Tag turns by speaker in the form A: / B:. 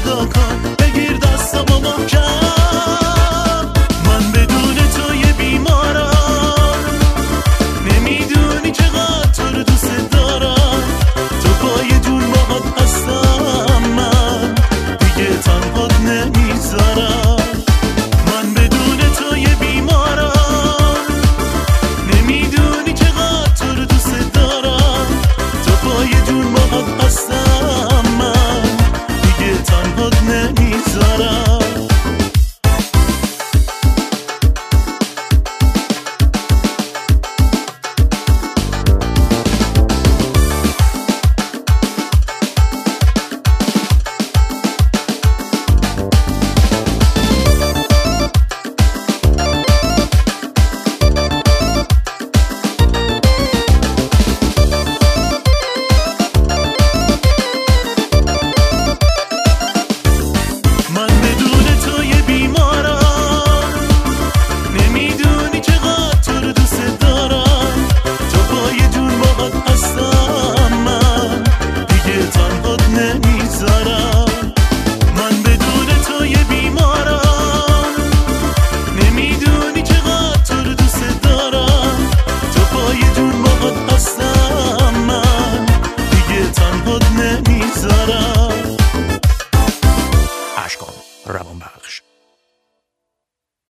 A: صدا کن، بگیر دستامو محکم. من بدون تو یه بیمارم، نمیدونی چقدر تو رو دوست دارم. تو پای جون باهات هستم، من دیگه تنهات نمیذارم. من بدون تو یه بیمارم، نمیدونی چقدر تو رو دوست دارم. تو پای جون باهات هستم، من دیگه تنهات نمیذارم.
B: اشکان روان بخش.